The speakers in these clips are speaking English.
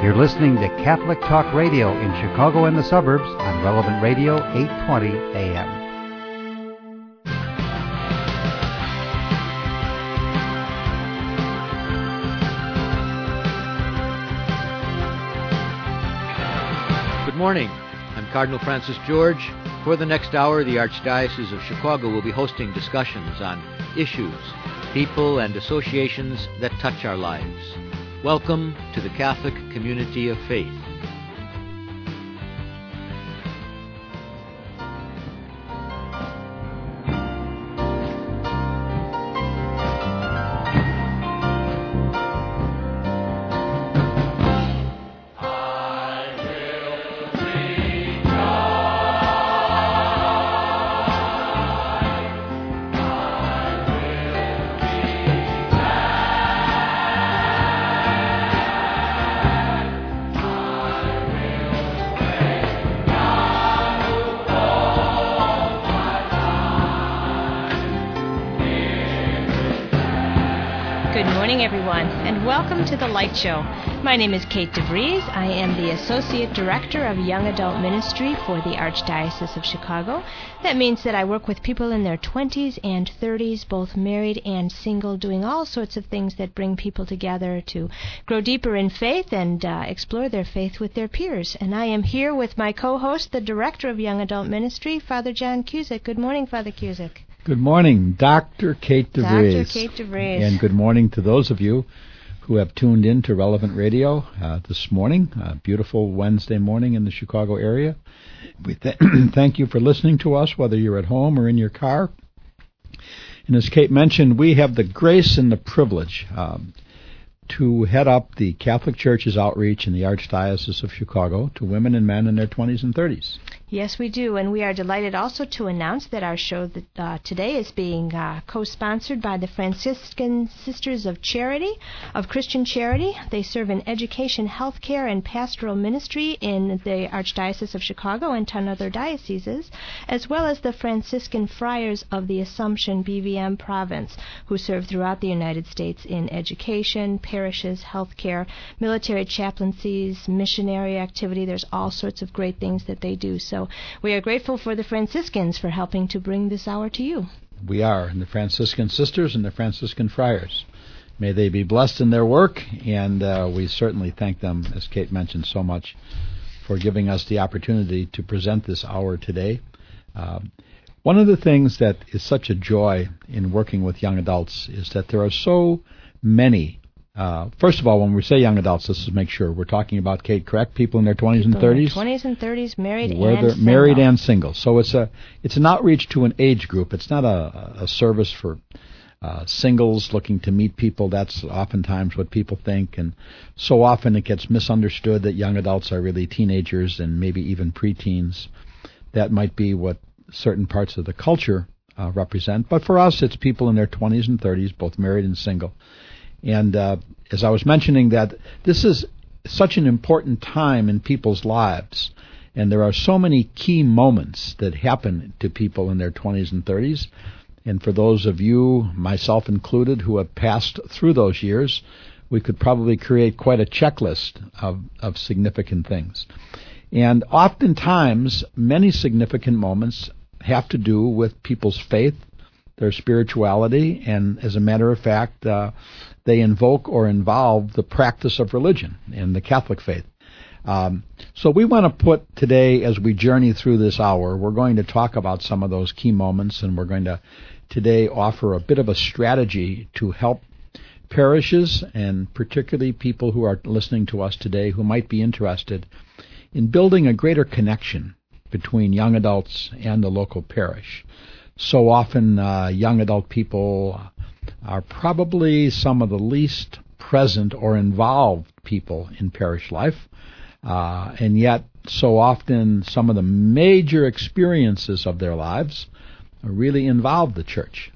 You're listening to Catholic Talk Radio in Chicago and the suburbs on Relevant Radio 820 AM. Good morning. I'm Cardinal Francis George. For the next hour, the Archdiocese of Chicago will be hosting discussions on issues, people, and associations that touch our lives. Welcome to the Catholic Community of Faith. Welcome to The Light Show. My name is Kate DeVries. I am the Associate Director of Young Adult Ministry for the Archdiocese of Chicago. That means that I work with people in their 20s and 30s, both married and single, doing all sorts of things that bring people together to grow deeper in faith and explore their faith with their peers. And I am here with my co-host, the Director of Young Adult Ministry, Father John Cusick. Good morning, Father Cusick. Good morning, Dr. Kate DeVries. Dr. Kate DeVries. And good morning to those of you who have tuned in to Relevant Radio this morning, a beautiful Wednesday morning in the Chicago area. We thank you for listening to us, whether you're at home or in your car. And as Kate mentioned, we have the grace and the privilege to head up the Catholic Church's outreach in the Archdiocese of Chicago to women and men in their 20s and 30s. Yes, we do, and we are delighted also to announce that our show today is being co-sponsored by the Franciscan Sisters of Charity, of Christian Charity. They serve in education, healthcare, and pastoral ministry in the Archdiocese of Chicago and 10 other dioceses, as well as the Franciscan Friars of the Assumption BVM province, who serve throughout the United States in education, parishes, healthcare, military chaplaincies, missionary activity. There's all sorts of great things that they do. So we are grateful for the Franciscans for helping to bring this hour to you. We are, and the Franciscan Sisters and the Franciscan Friars. May they be blessed in their work, and we certainly thank them, as Kate mentioned, so much for giving us the opportunity to present this hour today. One of the things that is such a joy in working with young adults is that there are so many. First of all, when we say young adults, let's just make sure we're talking about, Kate, correct? People in their 20s and 30s? 20s and 30s, married and single. Married and single. So it's an outreach to an age group. It's not a service for singles looking to meet people. That's oftentimes what people think, and so often it gets misunderstood that young adults are really teenagers and maybe even preteens. That might be what certain parts of the culture represent. But for us, it's people in their 20s and 30s, both married and single. And as I was mentioning, that this is such an important time in people's lives, and there are so many key moments that happen to people in their 20s and 30s. And for those of you, myself included, who have passed through those years, we could probably create quite a checklist of significant things. And oftentimes, many significant moments have to do with people's faith, their spirituality, and as a matter of fact, they invoke or involve the practice of religion in the Catholic faith. So we want to put today, as we journey through this hour, we're going to talk about some of those key moments, and we're going to today offer a bit of a strategy to help parishes, and particularly people who are listening to us today who might be interested in building a greater connection between young adults and the local parish. So often young adult people are probably some of the least present or involved people in parish life, and yet so often some of the major experiences of their lives really involve the church.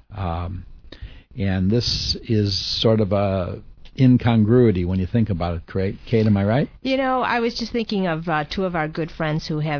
And this is sort of a incongruity when you think about it, Kate. Am I right? You know, I was just thinking of two of our good friends who have been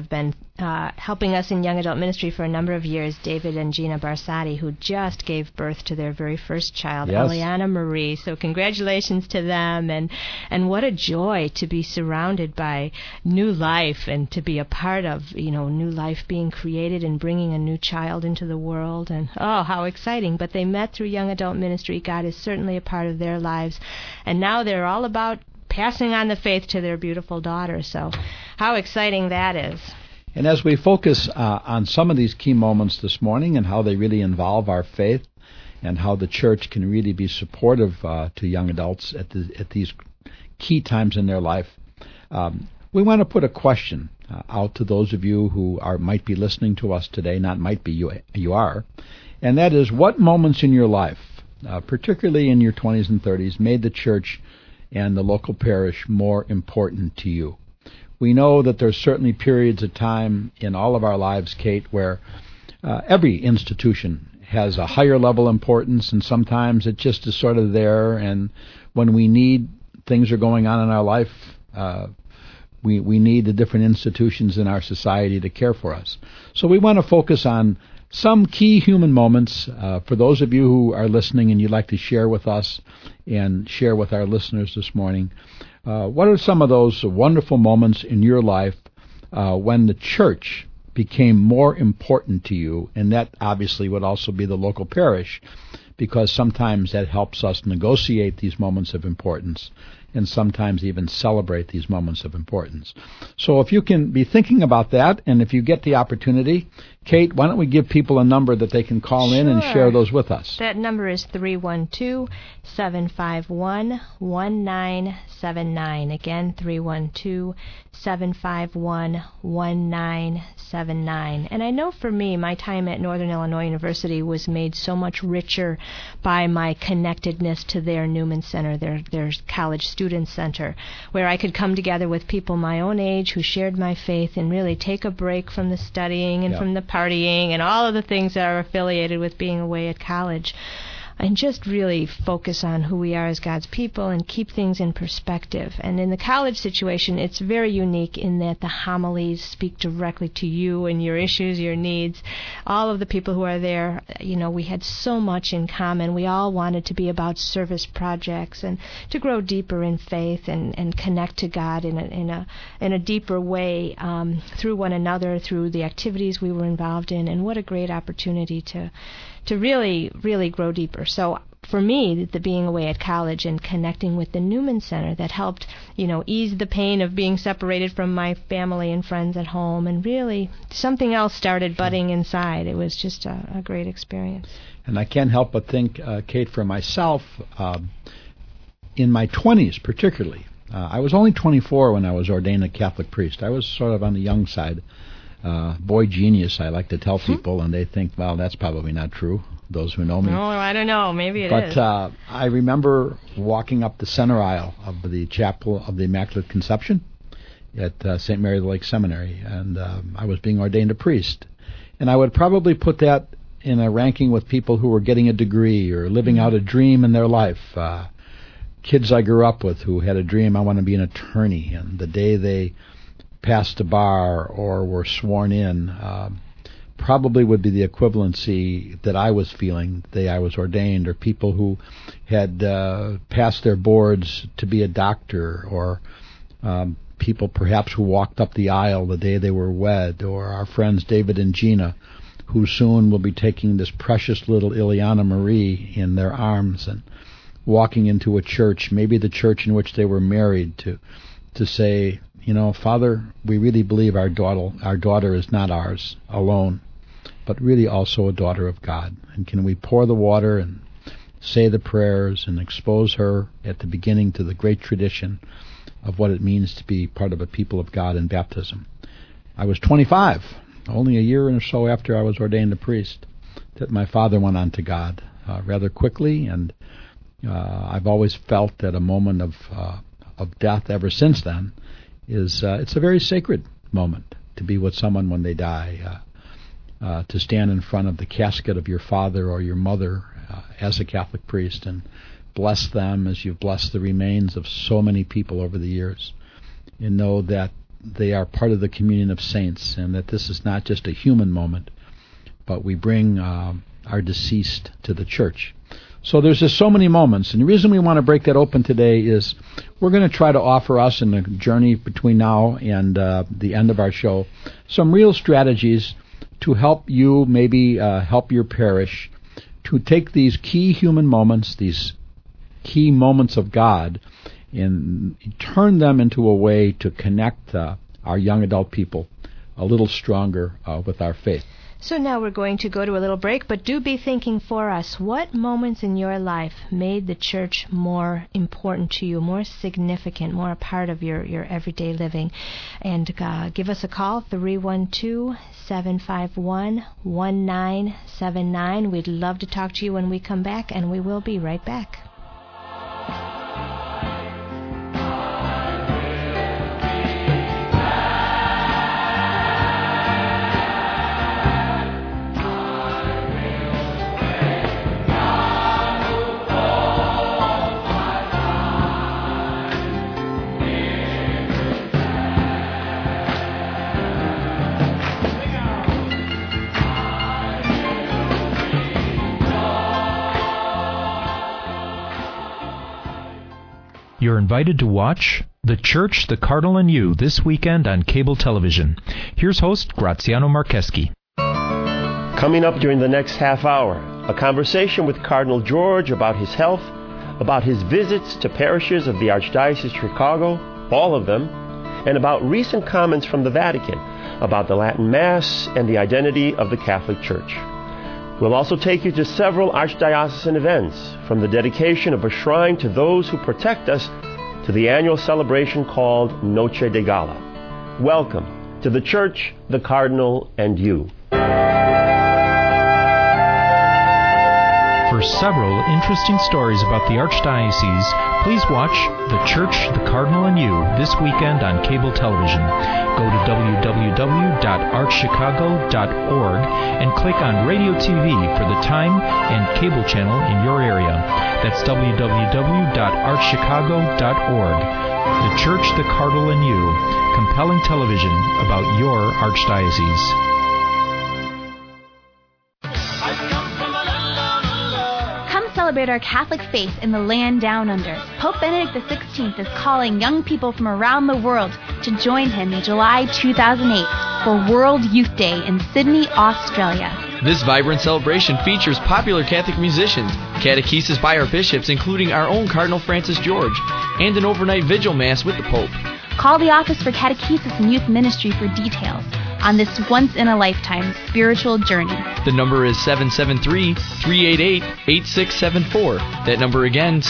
helping us in young adult ministry for a number of years, David and Gina Barsati, who just gave birth to their very first child, Eliana Marie. So congratulations to them, and what a joy to be surrounded by new life and to be a part of, new life being created and bringing a new child into the world. And oh, how exciting. But they met through young adult ministry. God is certainly a part of their lives. And now they're all about passing on the faith to their beautiful daughter. So how exciting that is. And as we focus on some of these key moments this morning and how they really involve our faith and how the church can really be supportive to young adults at these key times in their life, we want to put a question out to those of you who might be listening to us today. Not might be, you are. And that is, what moments in your life, particularly in your 20s and 30s, made the church and the local parish more important to you? We know that there's certainly periods of time in all of our lives, Kate, where every institution has a higher level importance, and sometimes it just is sort of there, and when we need, things are going on in our life, we need the different institutions in our society to care for us. So we want to focus on some key human moments. For those of you who are listening and you'd like to share with us and share with our listeners this morning, what are some of those wonderful moments in your life when the church became more important to you? And that obviously would also be the local parish, because sometimes that helps us negotiate these moments of importance and sometimes even celebrate these moments of importance. So if you can be thinking about that, and if you get the opportunity, Kate, why don't we give people a number that they can call in and share those with us? That number is 312-751-1979. Again, 312-751-1979. And I know for me, my time at Northern Illinois University was made so much richer by my connectedness to their Newman Center, their college student center, where I could come together with people my own age who shared my faith and really take a break from the studying and from the partying and all of the things that are affiliated with being away at college, and just really focus on who we are as God's people and keep things in perspective. And in the college situation, it's very unique in that the homilies speak directly to you and your issues, your needs. All of the people who are there, we had so much in common. We all wanted to be about service projects and to grow deeper in faith and connect to God in a deeper way through one another, through the activities we were involved in. And what a great opportunity to really, really grow deeper. So for me, the being away at college and connecting with the Newman Center, that helped, ease the pain of being separated from my family and friends at home, and really something else started budding inside. It was just a great experience. And I can't help but think, Kate, for myself, in my 20s particularly, I was only 24 when I was ordained a Catholic priest. I was sort of on the young side. Boy genius, I like to tell people, and they think, well, that's probably not true, those who know me. No, I don't know. Maybe it is. But I remember walking up the center aisle of the Chapel of the Immaculate Conception at St. Mary of the Lake Seminary, and I was being ordained a priest. And I would probably put that in a ranking with people who were getting a degree or living out a dream in their life. Kids I grew up with who had a dream, I want to be an attorney, and the day they passed a bar or were sworn in, probably would be the equivalency that I was feeling the day I was ordained, or people who had passed their boards to be a doctor, or people perhaps who walked up the aisle the day they were wed, or our friends David and Gina, who soon will be taking this precious little Eliana Marie in their arms and walking into a church, maybe the church in which they were married, to say, Father, we really believe our daughter is not ours alone, but really also a daughter of God. And can we pour the water and say the prayers and expose her at the beginning to the great tradition of what it means to be part of a people of God in baptism? I was 25, only a year or so after I was ordained a priest, that my father went on to God rather quickly, and I've always felt that a moment of death ever since then is it's a very sacred moment to be with someone when they die, to stand in front of the casket of your father or your mother as a Catholic priest and bless them as you've blessed the remains of so many people over the years, and know that they are part of the communion of saints, and that this is not just a human moment, but we bring our deceased to the church. So there's just so many moments, and the reason we want to break that open today is we're going to try to offer us in the journey between now and the end of our show some real strategies to help you, maybe help your parish, to take these key human moments, these key moments of God, and turn them into a way to connect our young adult people a little stronger with our faith. So now we're going to go to a little break, but do be thinking for us, what moments in your life made the church more important to you, more significant, more a part of your everyday living? And give us a call, 312-751-1979. We'd love to talk to you when we come back, and we will be right back. You're invited to watch The Church, the Cardinal, and You this weekend on cable television. Here's host Graziano Marcheschi. Coming up during the next half hour, a conversation with Cardinal George about his health, about his visits to parishes of the Archdiocese of Chicago, all of them, and about recent comments from the Vatican about the Latin Mass and the identity of the Catholic Church. We'll also take you to several archdiocesan events, from the dedication of a shrine to those who protect us to the annual celebration called Noche de Gala. Welcome to The Church, the Cardinal, and You. For several interesting stories about the Archdiocese, please watch The Church, the Cardinal, and You this weekend on cable television. Go to www.archchicago.org and click on Radio TV for the time and cable channel in your area. That's www.archchicago.org. The Church, the Cardinal, and You. Compelling television about your Archdiocese. Celebrate our Catholic faith in the land down under. Pope Benedict XVI is calling young people from around the world to join him in July 2008 for World Youth Day in Sydney, Australia. This vibrant celebration features popular Catholic musicians, catechesis by our bishops, including our own Cardinal Francis George, and an overnight vigil mass with the Pope. Call the Office for Catechesis and Youth Ministry for details on this once-in-a-lifetime spiritual journey. The number is 773-388-8674. That number again,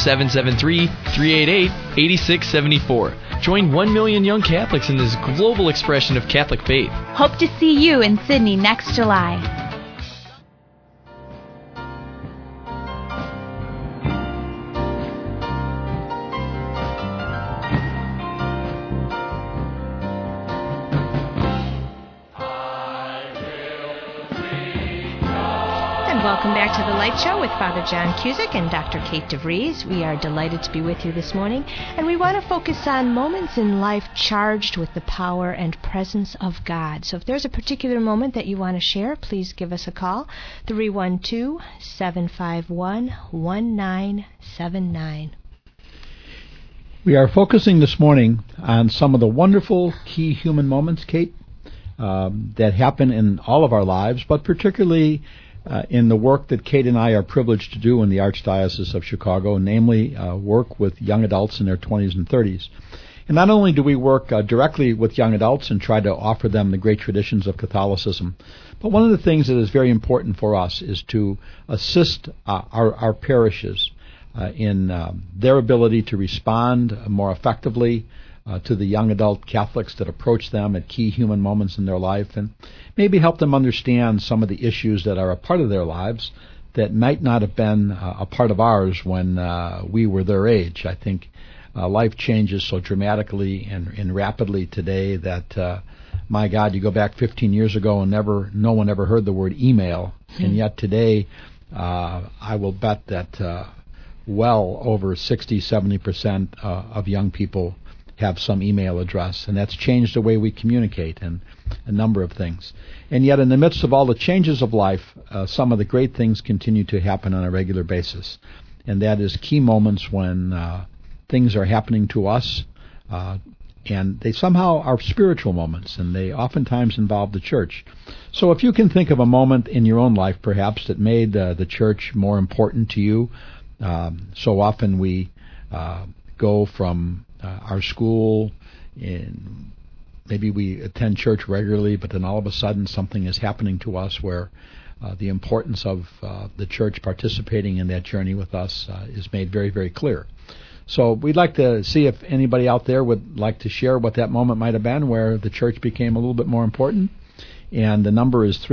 773-388-8674. Join 1 million young Catholics in this global expression of Catholic faith. Hope to see you in Sydney next July. Welcome back to The Light Show with Father John Cusick and Dr. Kate DeVries. We are delighted to be with you this morning, and we want to focus on moments in life charged with the power and presence of God. So if there's a particular moment that you want to share, please give us a call, 312-751-1979. We are focusing this morning on some of the wonderful key human moments, Kate, that happen in all of our lives, but particularly in the work that Kate and I are privileged to do in the Archdiocese of Chicago, namely work with young adults in their 20s and 30s. And not only do we work directly with young adults and try to offer them the great traditions of Catholicism, but one of the things that is very important for us is to assist our parishes in their ability to respond more effectively to the young adult Catholics that approach them at key human moments in their life, and maybe help them understand some of the issues that are a part of their lives that might not have been a part of ours when we were their age. I think life changes so dramatically and rapidly today that, my God, you go back 15 years ago and no one ever heard the word email, and yet today I will bet that well over 60-70% of young people have some email address, and that's changed the way we communicate and a number of things. And yet in the midst of all the changes of life, some of the great things continue to happen on a regular basis. And that is key moments when things are happening to us, and they somehow are spiritual moments, and they oftentimes involve the church. So if you can think of a moment in your own life, perhaps, that made the church more important to you. So often we go from our school, and maybe we attend church regularly, but then all of a sudden something is happening to us where the importance of the church participating in that journey with us is made very, very clear. So we'd like to see if anybody out there would like to share what that moment might have been where the church became a little bit more important. And the number is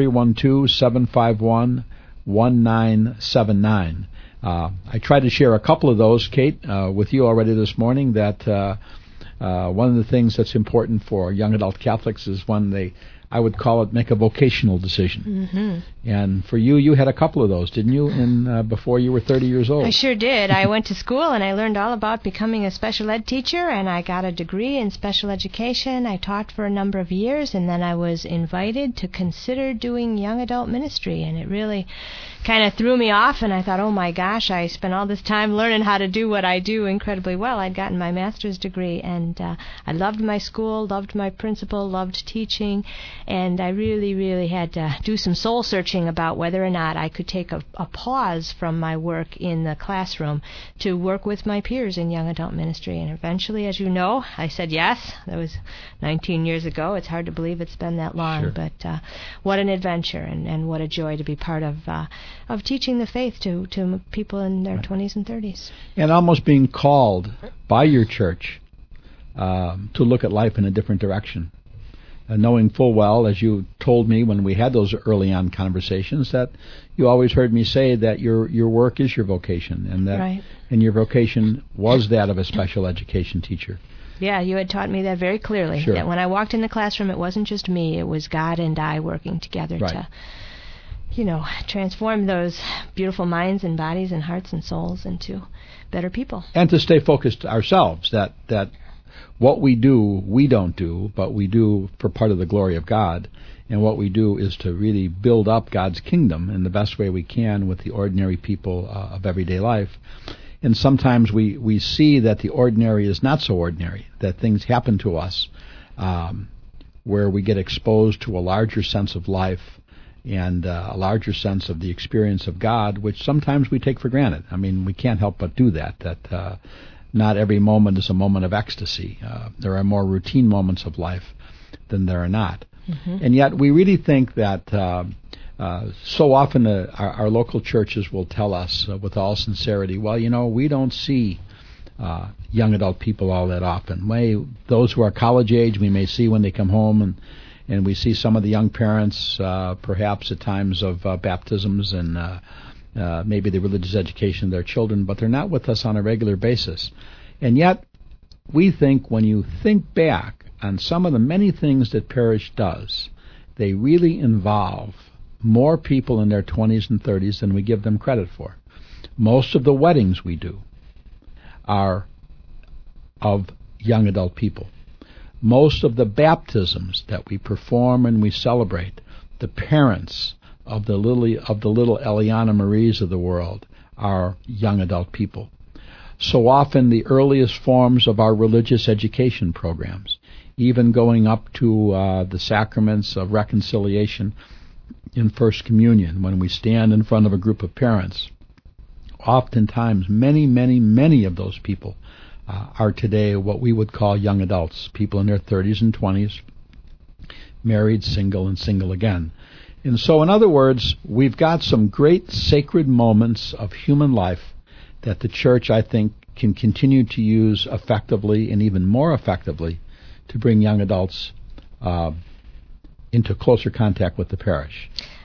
312-751-1979. I tried to share a couple of those, Kate, with you already this morning, that one of the things that's important for young adult Catholics is when they, I would call it, make a vocational decision. Mm-hmm. And for you, you had a couple of those, didn't you, before you were 30 years old? I sure did. I went to school and I learned all about becoming a special ed teacher, and I got a degree in special education. I taught for a number of years, and then I was invited to consider doing young adult ministry, and it really kind of threw me off, and I thought, oh my gosh, I spent all this time learning how to do what I do incredibly well. I'd gotten my master's degree, and I loved my school, loved my principal, loved teaching, and I really, really had to do some soul searching about whether or not I could take a pause from my work in the classroom to work with my peers in young adult ministry. And eventually, as you know, I said yes. That was 19 years ago. It's hard to believe it's been that long, sure. But what an adventure, and what a joy to be part of teaching the faith to people in their 20s and 30s. And almost being called by your church to look at life in a different direction. Knowing full well, as you told me when we had those early on conversations, that you always heard me say that your work is your vocation, and that right. And your vocation was that of a special education teacher. Yeah, you had taught me that very clearly. Sure. That when I walked in the classroom, it wasn't just me; it was God and I working together right. to, transform those beautiful minds and bodies and hearts and souls into better people. And to stay focused ourselves, that what we do, we don't do, but we do for part of the glory of God. And what we do is to really build up God's kingdom in the best way we can with the ordinary people of everyday life. And sometimes we see that the ordinary is not so ordinary, that things happen to us where we get exposed to a larger sense of life and a larger sense of the experience of God, which sometimes we take for granted. I mean, we can't help but do that not every moment is a moment of ecstasy. There are more routine moments of life than there are not. Mm-hmm. And yet we really think that so often our local churches will tell us with all sincerity, well, we don't see young adult people all that often. Those who are college age we may see when they come home, and we see some of the young parents perhaps at times of baptisms and maybe the religious education of their children, but they're not with us on a regular basis. And yet, we think when you think back on some of the many things that Parish does, they really involve more people in their 20s and 30s than we give them credit for. Most of the weddings we do are of young adult people. Most of the baptisms that we perform and we celebrate, the parents of the little Eliana Maries of the world are young adult people. So often the earliest forms of our religious education programs, even going up to the sacraments of reconciliation in First Communion, when we stand in front of a group of parents, oftentimes many of those people are today what we would call young adults, people in their 30s and 20s, married, single, and single again. And so, in other words, we've got some great sacred moments of human life that the church, I think, can continue to use effectively and even more effectively to bring young adults into closer contact with the parish.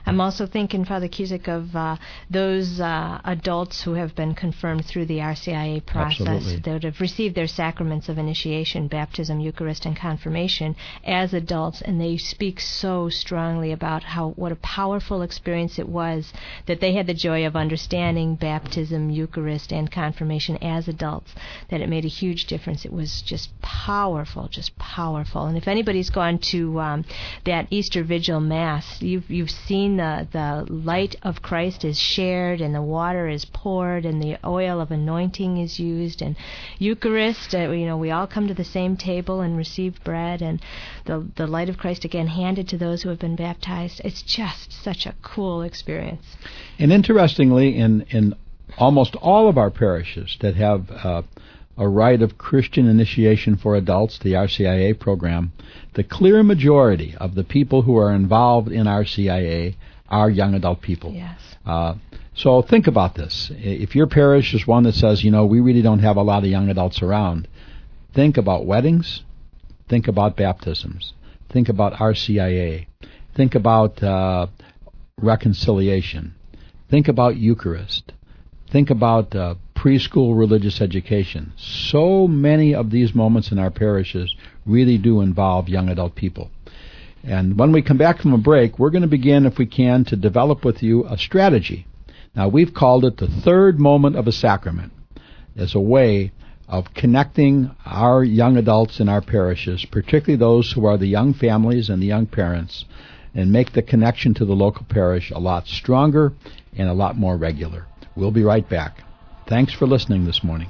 I'm also thinking, Father Cusick, of those adults who have been confirmed through the RCIA process. Absolutely. That have received their sacraments of initiation, baptism, Eucharist, and confirmation as adults, and they speak so strongly about what a powerful experience it was that they had the joy of understanding baptism, Eucharist, and confirmation as adults, that it made a huge difference. It was just powerful. And if anybody's gone to that Easter Vigil Mass, you've seen the light of Christ is shared, and the water is poured, and the oil of anointing is used, and Eucharist, we all come to the same table and receive bread, and the light of Christ again handed to those who have been baptized. It's just such a cool experience. And interestingly, in almost all of our parishes that have a rite of Christian initiation for adults, the RCIA program, the clear majority of the people who are involved in RCIA are young adult people. Yes. So think about this. If your parish is one that says, we really don't have a lot of young adults around, think about weddings, think about baptisms, think about RCIA, think about reconciliation, think about Eucharist, think about preschool religious education. So many of these moments in our parishes really do involve young adult people. And when we come back from a break, we're going to begin, if we can, to develop with you a strategy. Now, we've called it the third moment of a sacrament, as a way of connecting our young adults in our parishes, particularly those who are the young families and the young parents, and make the connection to the local parish a lot stronger and a lot more regular. We'll be right back. Thanks for listening this morning.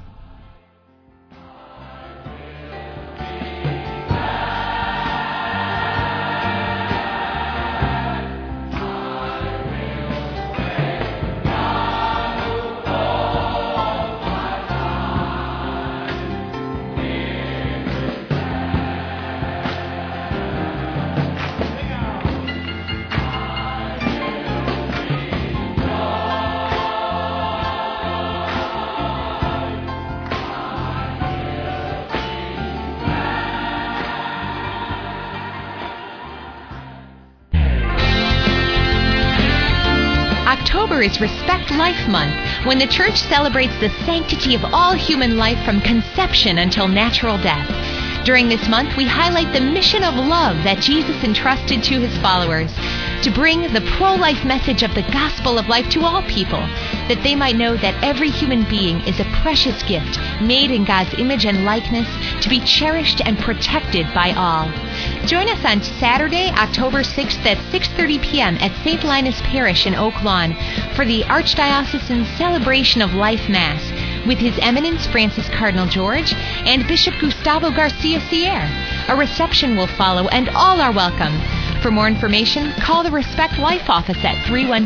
October is Respect Life Month, when the Church celebrates the sanctity of all human life from conception until natural death. During this month, we highlight the mission of love that Jesus entrusted to his followers, to bring the pro-life message of the gospel of life to all people, that they might know that every human being is a precious gift made in God's image and likeness, to be cherished and protected by all. Join us on Saturday, October 6th at 6:30 p.m. at St. Linus Parish in Oak Lawn for the Archdiocesan Celebration of Life Mass with His Eminence Francis Cardinal George and Bishop Gustavo Garcia Sierra. A reception will follow, and all are welcome. For more information, call the Respect Life office at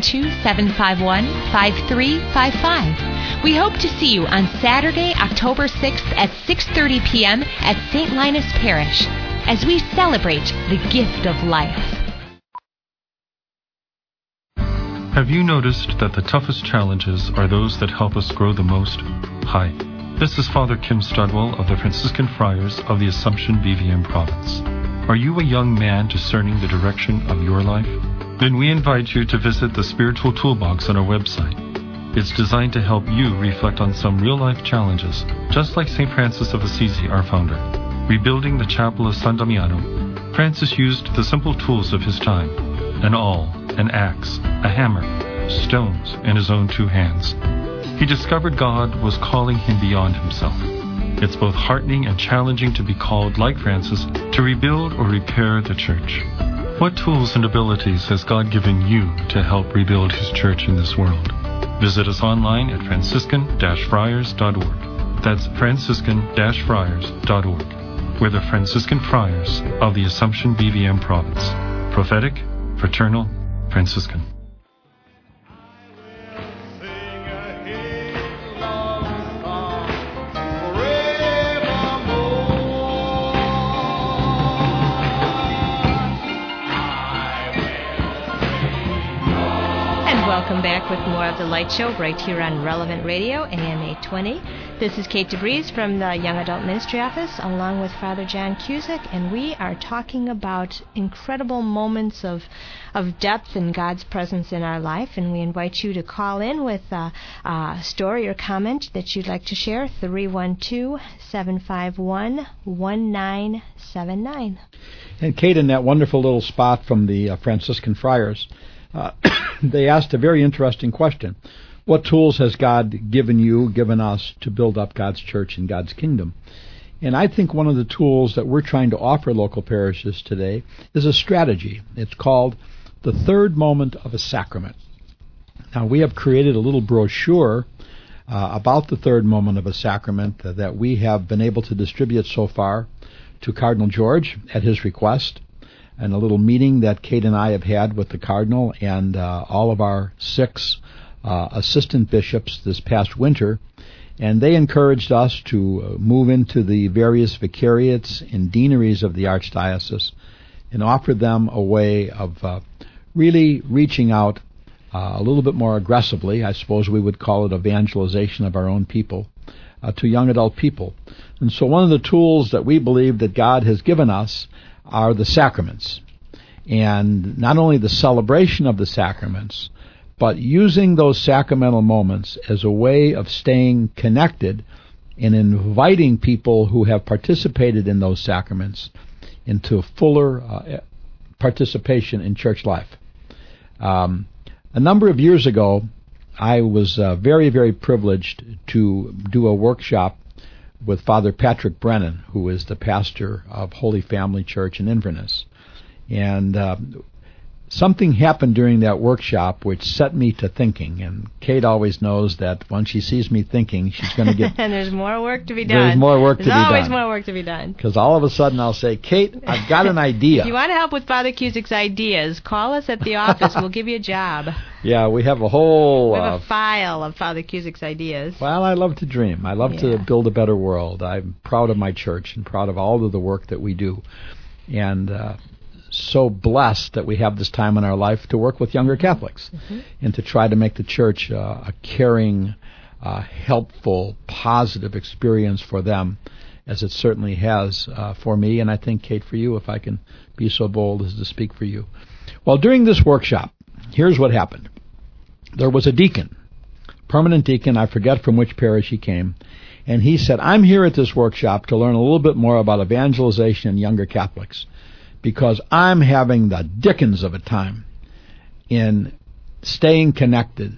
312-751-5355. We hope to see you on Saturday, October 6th at 6:30 p.m. at St. Linus Parish as we celebrate the gift of life. Have you noticed that the toughest challenges are those that help us grow the most? Hi, this is Father Kim Studwell of the Franciscan Friars of the Assumption BVM Province. Are you a young man discerning the direction of your life? Then we invite you to visit the Spiritual Toolbox on our website. It's designed to help you reflect on some real-life challenges, just like St. Francis of Assisi, our founder. Rebuilding the chapel of San Damiano, Francis used the simple tools of his time, an awl, an axe, a hammer, stones, and his own two hands. He discovered God was calling him beyond himself. It's both heartening and challenging to be called, like Francis, to rebuild or repair the church. What tools and abilities has God given you to help rebuild his church in this world? Visit us online at franciscan-friars.org. That's franciscan-friars.org. We're the Franciscan Friars of the Assumption BVM Province. Prophetic, fraternal, Franciscan. welcome back with more of The Light Show right here on Relevant Radio, AM 820. This is Kate DeBreeze from the Young Adult Ministry Office, along with Father John Cusick, and we are talking about incredible moments of depth in God's presence in our life, and we invite you to call in with a story or comment that you'd like to share, 312-751-1979. And Kate, in that wonderful little spot from the Franciscan Friars, they asked a very interesting question. What tools has God given us to build up God's church and God's kingdom? And I think one of the tools that we're trying to offer local parishes today is a strategy. It's called the third moment of a sacrament. Now, we have created a little brochure about the third moment of a sacrament that we have been able to distribute so far to Cardinal George at his request, and a little meeting that Kate and I have had with the Cardinal and all of our 6 assistant bishops this past winter, and they encouraged us to move into the various vicariates and deaneries of the Archdiocese and offer them a way of really reaching out a little bit more aggressively, I suppose we would call it evangelization of our own people, to young adult people. And so one of the tools that we believe that God has given us are the sacraments. And not only the celebration of the sacraments, but using those sacramental moments as a way of staying connected and inviting people who have participated in those sacraments into fuller participation in church life. A number of years ago, I was very, very privileged to do a workshop with Father Patrick Brennan, who is the pastor of Holy Family Church in Inverness. And something happened during that workshop which set me to thinking. And Kate always knows that when she sees me thinking, she's going to get... And there's more work to be done. There's more work to be done. There's always more work to be done. Because all of a sudden I'll say, Kate, I've got an idea. If you want to help with Father Cusick's ideas, call us at the office. We'll give you a job. Yeah, we have a whole... We have a file of Father Cusick's ideas. Well, I love to dream. I love to build a better world. I'm proud of my church and proud of all of the work that we do. And so blessed that we have this time in our life to work with younger Catholics and to try to make the church a caring, helpful, positive experience for them, as it certainly has for me, and I think, Kate, for you, if I can be so bold as to speak for you. Well, during this workshop, here's what happened. There was a deacon, permanent deacon, I forget from which parish he came, and he said, I'm here at this workshop to learn a little bit more about evangelization in younger Catholics, because I'm having the dickens of a time in staying connected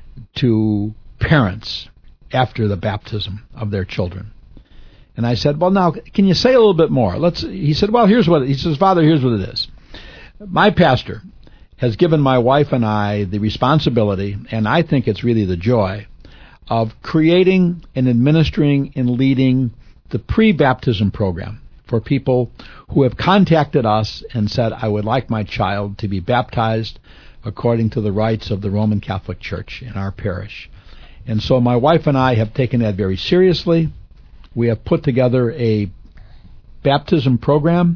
to parents after the baptism of their children. And I said, well, now, can you say a little bit more? He said, well, he says, Father, here's what it is. My pastor has given my wife and I the responsibility, and I think it's really the joy, of creating and administering and leading the pre-baptism program for people who have contacted us and said, I would like my child to be baptized according to the rites of the Roman Catholic Church in our parish. And so my wife and I have taken that very seriously. We have put together a baptism program.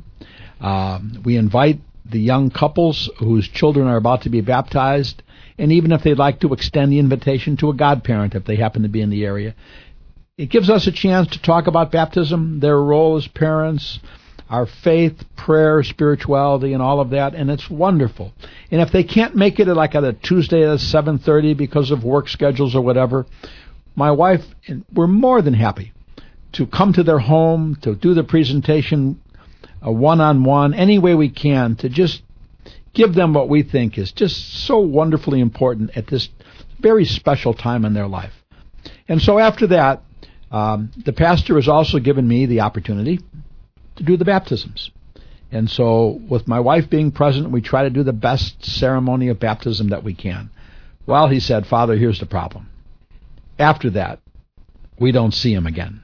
We invite the young couples whose children are about to be baptized, and even if they'd like to extend the invitation to a godparent if they happen to be in the area. It gives us a chance to talk about baptism, their role as parents, our faith, prayer, spirituality, and all of that, and it's wonderful. And if they can't make it like at a Tuesday at 7:30 because of work schedules or whatever, my wife, we're more than happy to come to their home, to do the presentation one-on-one, any way we can, to just give them what we think is just so wonderfully important at this very special time in their life. And so after that, the pastor has also given me the opportunity to do the baptisms. And so with my wife being present, we try to do the best ceremony of baptism that we can. Well, he said, Father, here's the problem. After that, we don't see him again.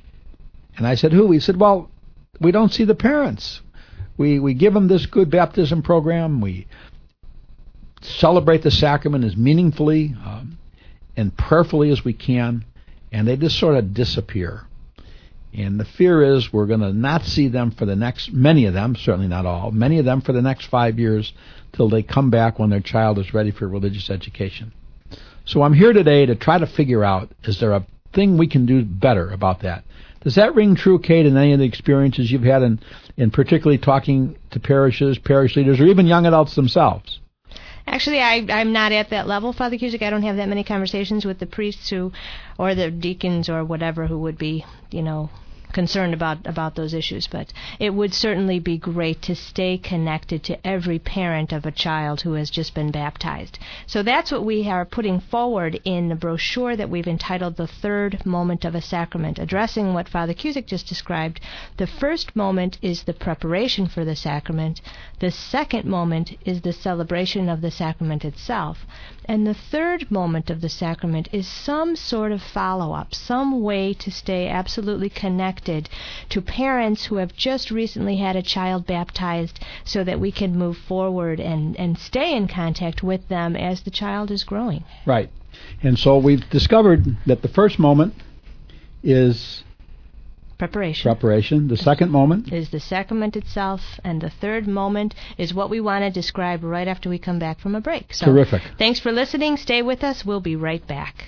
And I said, who? He said, well, we don't see the parents. We give them this good baptism program. We celebrate the sacrament as meaningfully and prayerfully as we can, and they just sort of disappear. And the fear is we're going to not see them for the next, many of them, certainly not all, many of them for the next 5 years till they come back when their child is ready for religious education. So I'm here today to try to figure out, is there a thing we can do better about that? Does that ring true, Kate, in any of the experiences you've had in particularly talking to parishes, parish leaders, or even young adults themselves? Actually, I'm not at that level, Father Cusick. I don't have that many conversations with the priests or the deacons or whatever who would be, concerned about those issues, but it would certainly be great to stay connected to every parent of a child who has just been baptized. So that's what we are putting forward in the brochure that we've entitled The Third Moment of a Sacrament, addressing what Father Cusick just described. The first moment is the preparation for the sacrament. The second moment is the celebration of the sacrament itself. And the third moment of the sacrament is some sort of follow-up, some way to stay absolutely connected to parents who have just recently had a child baptized so that we can move forward and stay in contact with them as the child is growing. Right. And so we've discovered that the first moment is preparation. The second moment is the sacrament itself, and the third moment is what we want to describe right after we come back from a break. So, terrific. Thanks for listening. Stay with us. We'll be right back.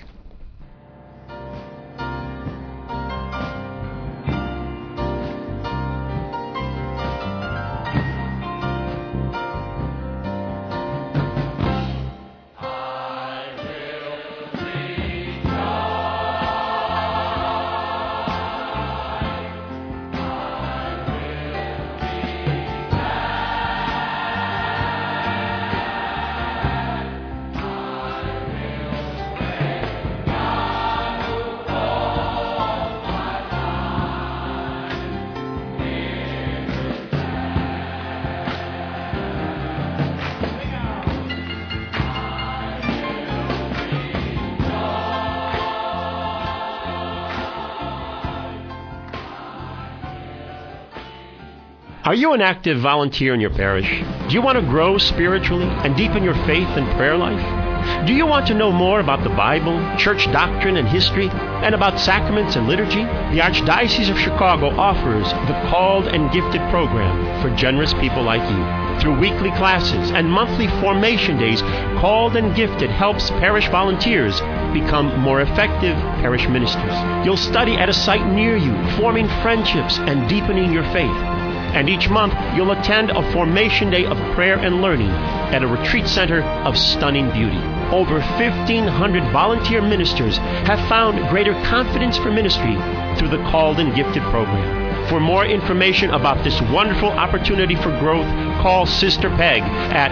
Are you an active volunteer in your parish? Do you want to grow spiritually and deepen your faith and prayer life? Do you want to know more about the Bible, church doctrine and history, and about sacraments and liturgy? The Archdiocese of Chicago offers the Called and Gifted program for generous people like you. Through weekly classes and monthly formation days, Called and Gifted helps parish volunteers become more effective parish ministers. You'll study at a site near you, forming friendships and deepening your faith. And each month, you'll attend a formation day of prayer and learning at a retreat center of stunning beauty. Over 1,500 volunteer ministers have found greater confidence for ministry through the Called and Gifted program. For more information about this wonderful opportunity for growth, call Sister Peg at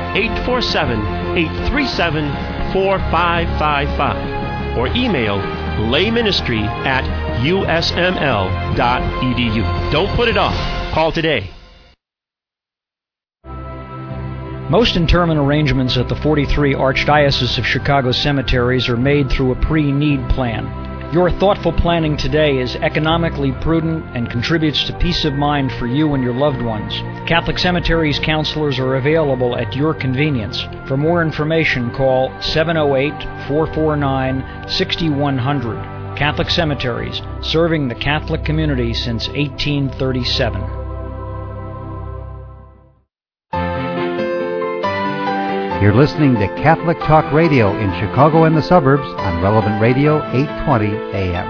847-837-4555 or email layministry@usml.edu. Don't put it off. Call today. Most interment arrangements at the 43 Archdiocese of Chicago cemeteries are made through a pre-need plan. Your thoughtful planning today is economically prudent and contributes to peace of mind for you and your loved ones. Catholic Cemeteries counselors are available at your convenience. For more information, call 708-449-6100. Catholic Cemeteries, serving the Catholic community since 1837. You're listening to Catholic Talk Radio in Chicago and the suburbs on Relevant Radio 820 AM.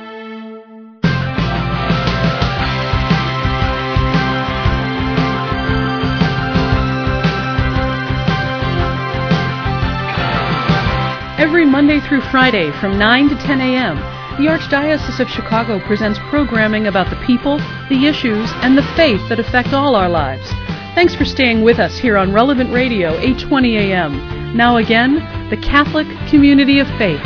Every Monday through Friday from 9 to 10 a.m., the Archdiocese of Chicago presents programming about the people, the issues, and the faith that affect all our lives. Thanks for staying with us here on Relevant Radio 820 AM. Now again, the Catholic Community of Faith.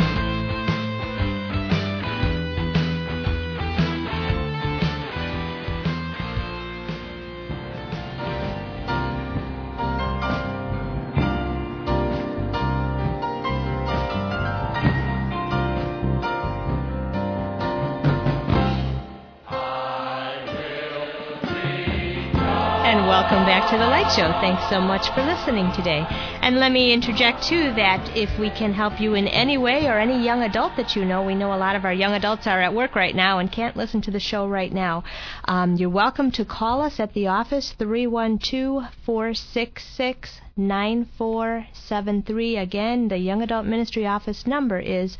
Welcome back to The Light Show. Thanks so much for listening today. And let me interject, too, that if we can help you in any way or any young adult that you know, we know a lot of our young adults are at work right now and can't listen to the show right now. You're welcome to call us at the office, 312-466 312-466-9473. Again, the Young Adult Ministry office number is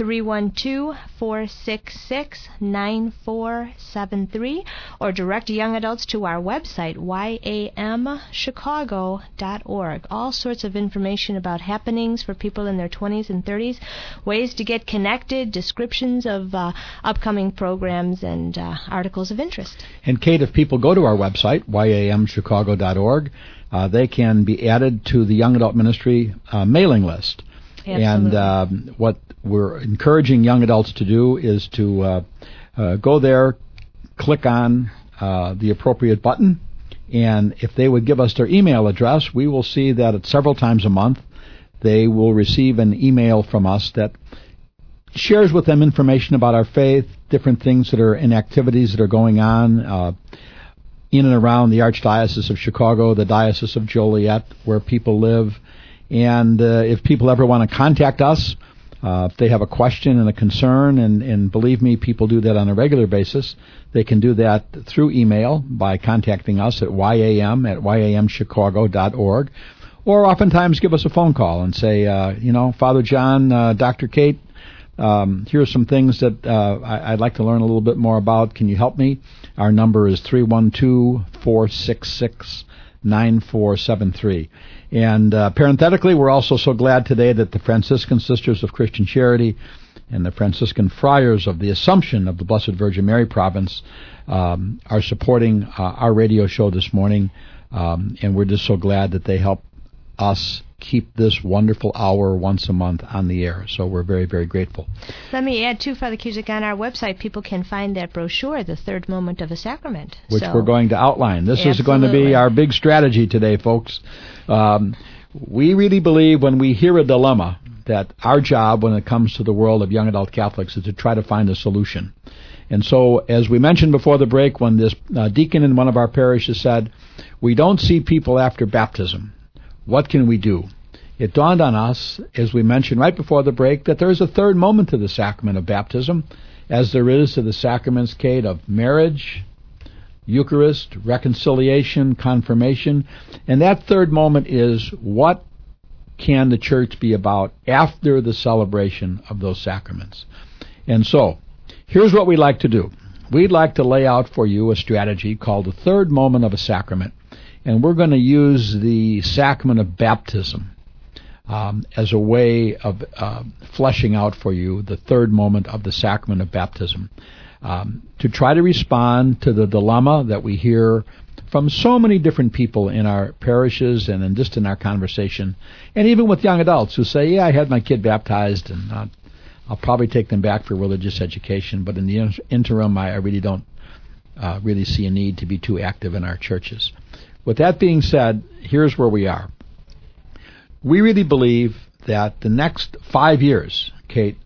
312-466-9473, or direct young adults to our website, yamchicago.org. All sorts of information about happenings for people in their 20s and 30s, ways to get connected, descriptions of upcoming programs, and articles of interest. And Kate, if people go to our website, yamchicago.org, they can be added to the Young Adult Ministry mailing list. Absolutely. And what we're encouraging young adults to do is to go there, click on the appropriate button, and if they would give us their email address, we will see that several times a month they will receive an email from us that shares with them information about our faith, different things that are in activities that are going on in and around the Archdiocese of Chicago, the Diocese of Joliet, where people live. And if people ever want to contact us, if they have a question and a concern, and believe me, people do that on a regular basis, they can do that through email by contacting us at yamchicago.org, or oftentimes give us a phone call and say, Father John, Dr. Kate, here are some things that I'd like to learn a little bit more about. Can you help me? Our number is 312-466-9473. And parenthetically, we're also so glad today that the Franciscan Sisters of Christian Charity and the Franciscan Friars of the Assumption of the Blessed Virgin Mary Province are supporting our radio show this morning. And we're just so glad that they help us keep this wonderful hour once a month on the air. So we're very, very grateful. Let me add, too, Father Cusick, on our website, people can find that brochure, The Third Moment of a Sacrament. Which we're going to outline. This is going to be our big strategy today, folks. We really believe when we hear a dilemma that our job when it comes to the world of young adult Catholics is to try to find a solution. And so, as we mentioned before the break, when this deacon in one of our parishes said, we don't see people after baptism, what can we do? It dawned on us, as we mentioned right before the break, that there is a third moment to the sacrament of baptism, as there is to the sacraments, Kate, of marriage, Eucharist, reconciliation, confirmation. And that third moment is, what can the church be about after the celebration of those sacraments? And so, here's what we'd like to do. We'd like to lay out for you a strategy called the third moment of a sacrament. And we're going to use the sacrament of baptism as a way of fleshing out for you the third moment of the sacrament of baptism, to try to respond to the dilemma that we hear from so many different people in our parishes and just in our conversation, and even with young adults who say, I had my kid baptized, and I'll probably take them back for religious education, but in the interim, I really don't really see a need to be too active in our churches. With that being said, here's where we are. We really believe that the next 5 years, Kate,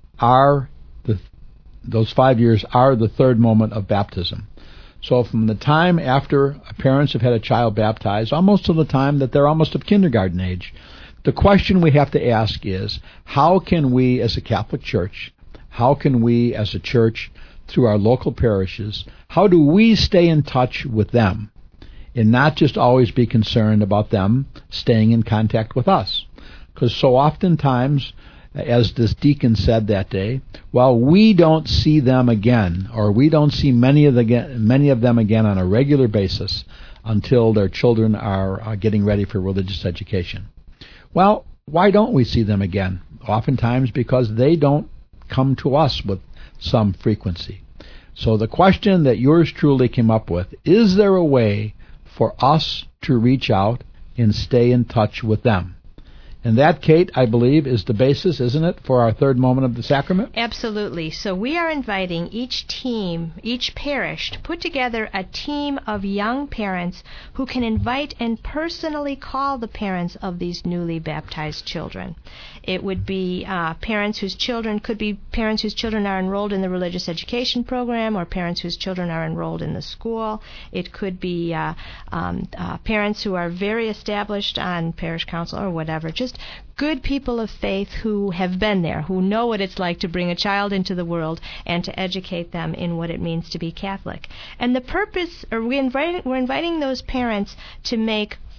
those 5 years are the third moment of baptism. So from the time after parents have had a child baptized, almost to the time that they're almost of kindergarten age, the question we have to ask is, how can we as a Catholic Church, how can we as a church through our local parishes, how do we stay in touch with them? And not just always be concerned about them staying in contact with us. Because so oftentimes, as this deacon said that day, we don't see them again, or we don't see many of them again on a regular basis until their children are getting ready for religious education. Well, why don't we see them again? Oftentimes because they don't come to us with some frequency. So the question that yours truly came up with, is there a way for us to reach out and stay in touch with them? And that, Kate, I believe, is the basis, isn't it, for our third moment of the sacrament? Absolutely. So we are inviting each team, each parish, to put together a team of young parents who can invite and personally call the parents of these newly baptized children. It would be parents whose children are enrolled in the religious education program, or parents whose children are enrolled in the school. It could be parents who are very established on parish council or whatever, just good people of faith who have been there, who know what it's like to bring a child into the world and to educate them in what it means to be Catholic. And the purpose, we're inviting those parents to make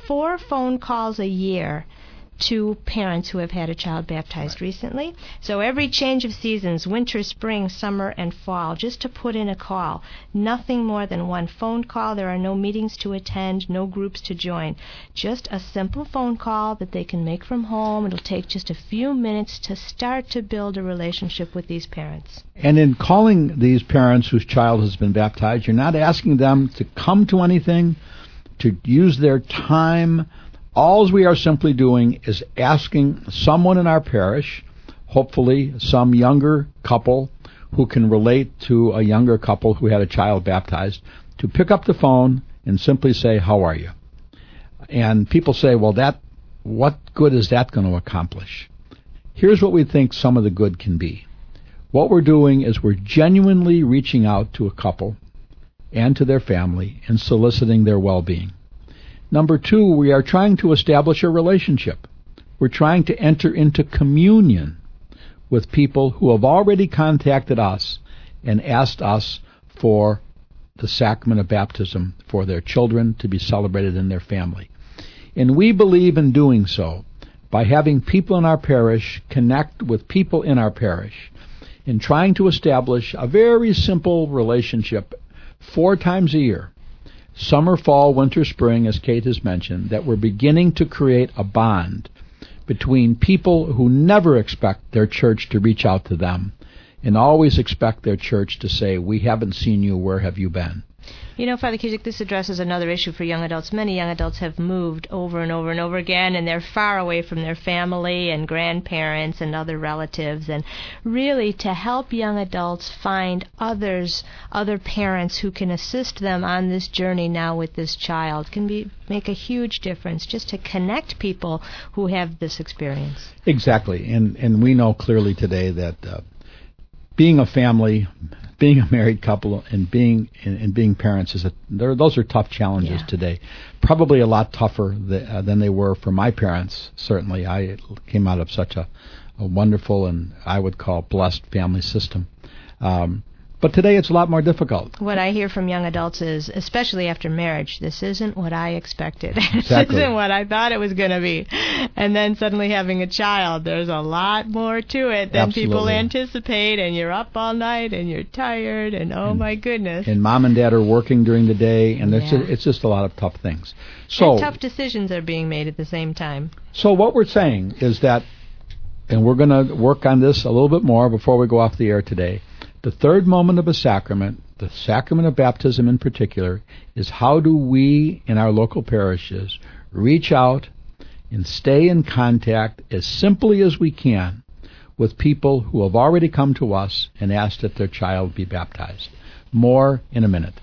4 phone calls a year to parents who have had a child baptized recently. So every change of seasons, winter, spring, summer, and fall, just to put in a call. Nothing more than 1 phone call. There are no meetings to attend, no groups to join. Just a simple phone call that they can make from home. It'll take just a few minutes to start to build a relationship with these parents. And in calling these parents whose child has been baptized, you're not asking them to come to anything, to use their time. All we are simply doing is asking someone in our parish, hopefully some younger couple who can relate to a younger couple who had a child baptized, to pick up the phone and simply say, "How are you?" And people say, well, what good is that going to accomplish? Here's what we think some of the good can be. What we're doing is we're genuinely reaching out to a couple and to their family and soliciting their well-being. Number 2, we are trying to establish a relationship. We're trying to enter into communion with people who have already contacted us and asked us for the sacrament of baptism for their children to be celebrated in their family. And we believe in doing so by having people in our parish connect with people in our parish and trying to establish a very simple relationship 4 times a year. Summer, fall, winter, spring, as Kate has mentioned, that we're beginning to create a bond between people who never expect their church to reach out to them and always expect their church to say, "We haven't seen you, where have you been?" You know, Father Cusick, this addresses another issue for young adults. Many young adults have moved over and over and over again, and they're far away from their family and grandparents and other relatives. And really, to help young adults find other parents who can assist them on this journey now with this child can make a huge difference, just to connect people who have this experience. Exactly. And we know clearly today that being a family, being a married couple, and being parents those are tough challenges today. Probably a lot tougher than they were for my parents. Certainly, I came out of such a wonderful and I would call blessed family system. But today it's a lot more difficult. What I hear from young adults is, especially after marriage, this isn't what I expected. Exactly. This isn't what I thought it was going to be. And then suddenly having a child, there's a lot more to it than people anticipate, and you're up all night, and you're tired, and my goodness. And mom and dad are working during the day, and it's just a lot of tough things. So and tough decisions are being made at the same time. So what we're saying is that, and we're going to work on this a little bit more before we go off the air today, the third moment of a sacrament, the sacrament of baptism in particular, is how do we in our local parishes reach out and stay in contact as simply as we can with people who have already come to us and asked that their child be baptized. More in a minute.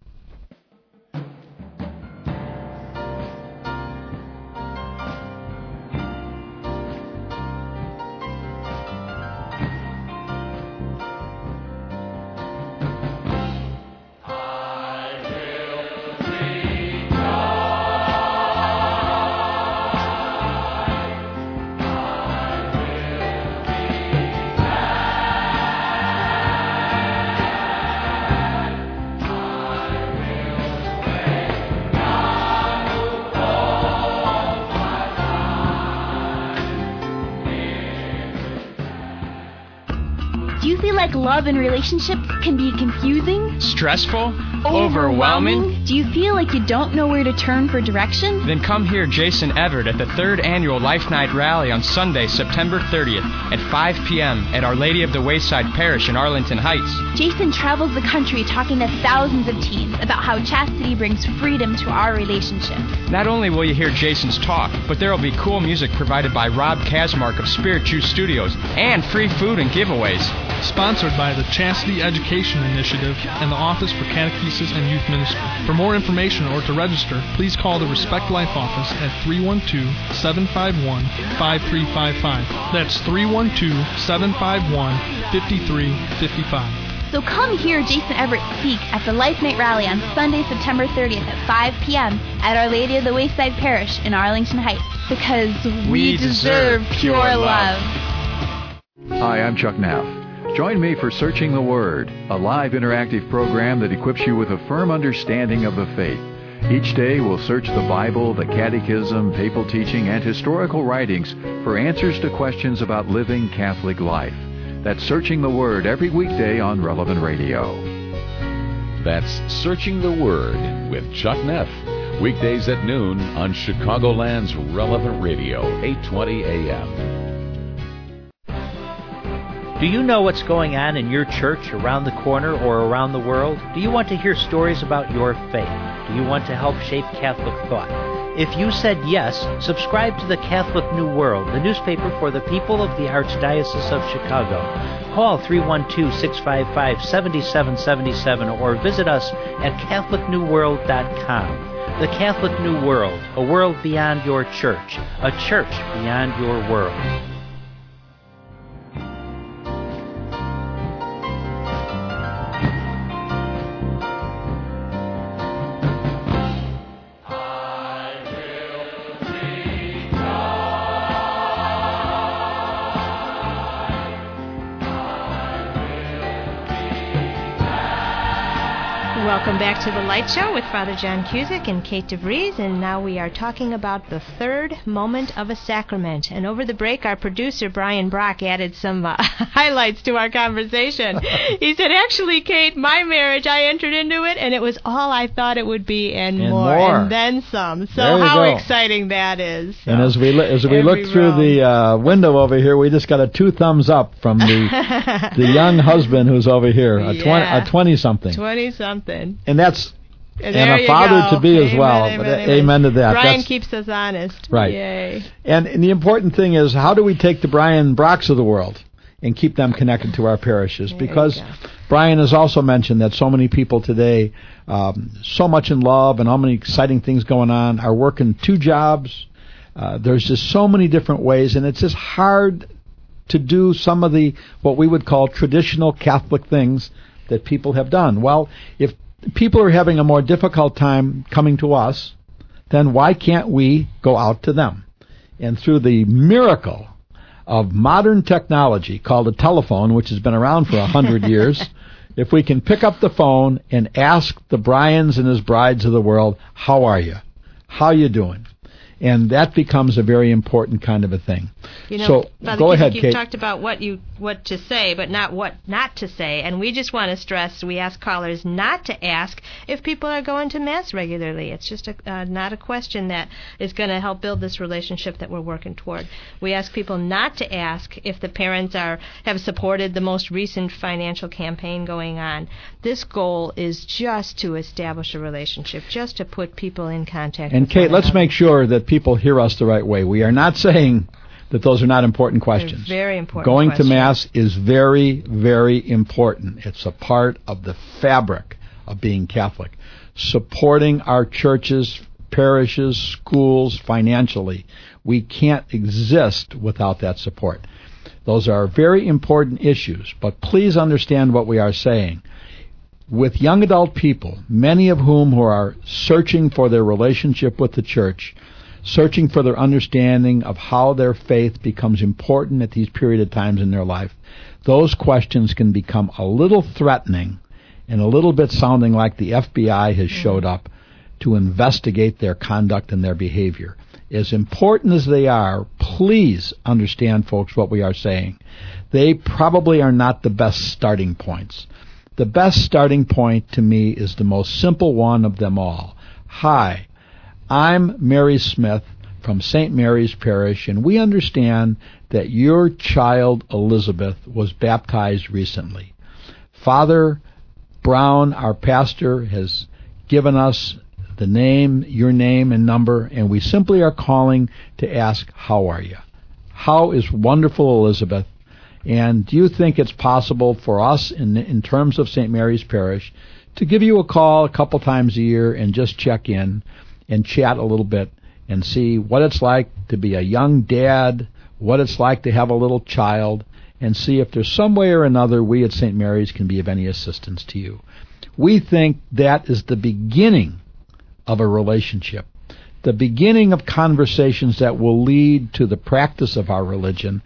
Love and relationships can be confusing, stressful, overwhelming. Do you feel like you don't know where to turn for direction? Then come hear Jason Everett at the 3rd Annual Life Night Rally on Sunday, September 30th at 5 p.m. at Our Lady of the Wayside Parish in Arlington Heights. Jason travels the country talking to thousands of teens about how chastity brings freedom to our relationships. Not only will you hear Jason's talk, but there will be cool music provided by Rob Kazmark of Spirit Juice Studios and free food and giveaways. Sponsored by the Chastity Education Initiative and the Office for Catechesis and Youth Ministry. For more information or to register, please call the Respect Life office at 312-751-5355. That's 312-751-5355. So come hear Jason Everett speak at the Life Night Rally on Sunday, September 30th at 5 p.m. at Our Lady of the Wayside Parish in Arlington Heights, because we deserve pure love. Hi, I'm Chuck Knapp. Join me for Searching the Word, a live interactive program that equips you with a firm understanding of the faith. Each day we'll search the Bible, the Catechism, papal teaching, and historical writings for answers to questions about living Catholic life. That's Searching the Word every weekday on Relevant Radio. That's Searching the Word with Chuck Neff. Weekdays at noon on Chicagoland's Relevant Radio, 820 AM. Do you know what's going on in your church, around the corner, or around the world? Do you want to hear stories about your faith? Do you want to help shape Catholic thought? If you said yes, subscribe to the Catholic New World, the newspaper for the people of the Archdiocese of Chicago. Call 312-655-7777 or visit us at CatholicNewWorld.com. The Catholic New World, a world beyond your church, a church beyond your world. Welcome back to The Light Show with Father John Cusick and Kate DeVries, and now we are talking about the third moment of a sacrament. And over the break, our producer, Brian Brock, added some highlights to our conversation. He said, actually, Kate, my marriage, I entered into it, and it was all I thought it would be and more, and then some. So how exciting that is. And as we look through the window over here, we just got a 2 thumbs up from the young husband who's over here, a 20-something. 20-something. And that's and a father-to-be as well. Amen to that. Brian keeps us honest. Right. Yay. And the important thing is, how do we take the Brian Brocks of the world and keep them connected to our parishes? Because Brian has also mentioned that so many people today, so much in love and how many exciting things going on, are working 2 jobs. There's just so many different ways, and it's just hard to do some of the, what we would call traditional Catholic things that people have done. Well, if people are having a more difficult time coming to us, then why can't we go out to them? And through the miracle of modern technology called a telephone, which has been around for 100 years, if we can pick up the phone and ask the Brians and his brides of the world, how are you? How you doing? And that becomes a very important kind of a thing. You know, so Father go ahead, Kate. Kate. You talked about what to say, but not what not to say. And we just want to stress, we ask callers not to ask if people are going to Mass regularly. It's just not a question that is going to help build this relationship that we're working toward. We ask people not to ask if the parents have supported the most recent financial campaign going on. This goal is just to establish a relationship, just to put people in contact. And Kate, let's make sure that people hear us the right way. We are not saying that those are not important questions. They're very important Going questions. to Mass is very, very important. It's a part of the fabric of being Catholic. Supporting our churches, parishes, schools financially. We can't exist without that support. Those are very important issues, but please understand what we are saying. With young adult people, many of whom who are searching for their relationship with the church, searching for their understanding of how their faith becomes important at these period of times in their life, those questions can become a little threatening and a little bit sounding like the FBI has showed up to investigate their conduct and their behavior. As important as they are, please understand, folks, what we are saying. They probably are not the best starting points. The best starting point to me is the most simple one of them all. Hi, I'm Mary Smith from St. Mary's Parish, and we understand that your child Elizabeth was baptized recently. Father Brown, our pastor, has given us the name, your name and number, and we simply are calling to ask, how are you? How is wonderful Elizabeth? And do you think it's possible for us, in terms of St. Mary's Parish, to give you a call a couple times a year and just check in and chat a little bit and see what it's like to be a young dad, what it's like to have a little child, and see if there's some way or another we at St. Mary's can be of any assistance to you. We think that is the beginning of a relationship, the beginning of conversations that will lead to the practice of our religion,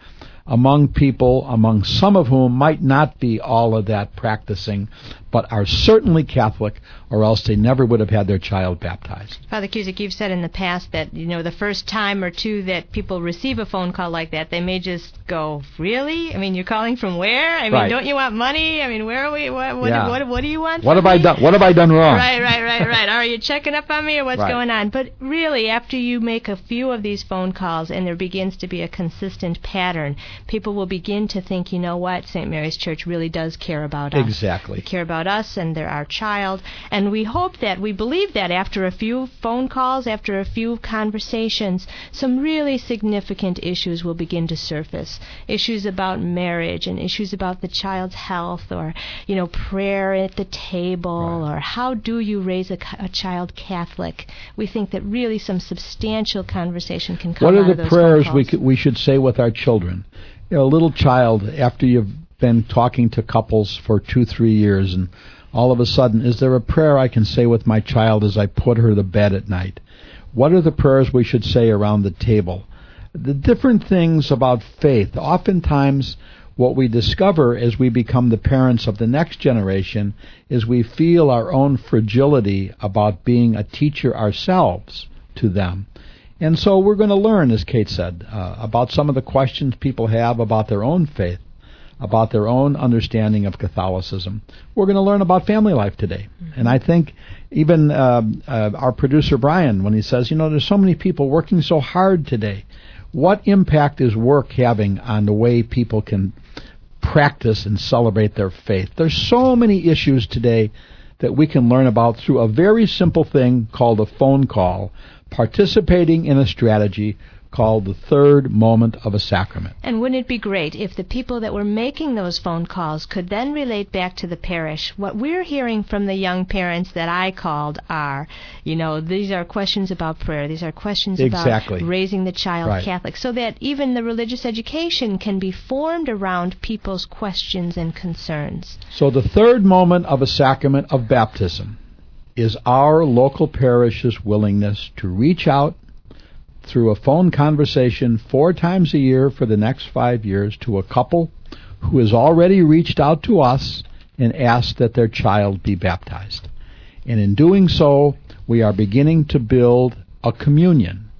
among people, among some of whom might not be all of that practicing, but are certainly Catholic, or else they never would have had their child baptized. Father Cusick, you've said in the past that, the first time or two that people receive a phone call like that, they may just go, really? I mean, you're calling from where? I mean, right. Don't you want money? I mean, where are we? What do you want? What have I done? What have I done wrong? Right. Are you checking up on me, or what's right. going on? But really, after you make a few of these phone calls and there begins to be a consistent pattern, people will begin to think, you know what, St. Mary's Church really does care about us. Exactly. They care about us, and they're our child. And we believe that after a few phone calls, after a few conversations, some really significant issues will begin to surface. Issues about marriage and issues about the child's health, or, prayer at the table, right. or how do you raise a child Catholic. We think that really some substantial conversation can come out of those phone calls. What are the prayers we should say with our children? A little child, after you've been talking to couples for 2-3 years, and all of a sudden, is there a prayer I can say with my child as I put her to bed at night? What are the prayers we should say around the table? The different things about faith. Oftentimes, what we discover as we become the parents of the next generation is we feel our own fragility about being a teacher ourselves to them. And so we're going to learn, as Kate said, about some of the questions people have about their own faith, about their own understanding of Catholicism. We're going to learn about family life today. Mm-hmm. And I think even our producer Brian, when he says, there's so many people working so hard today, what impact is work having on the way people can practice and celebrate their faith? There's so many issues today that we can learn about through a very simple thing called a phone call, participating in a strategy called the third moment of a sacrament. And wouldn't it be great if the people that were making those phone calls could then relate back to the parish? What we're hearing from the young parents that I called are, these are questions about prayer. These are questions exactly. about raising the child right. Catholic, so that even the religious education can be formed around people's questions and concerns. So the third moment of a sacrament of baptism is our local parish's willingness to reach out through a phone conversation 4 times a year for the next 5 years to a couple who has already reached out to us and asked that their child be baptized. And in doing so, we are beginning to build a communion.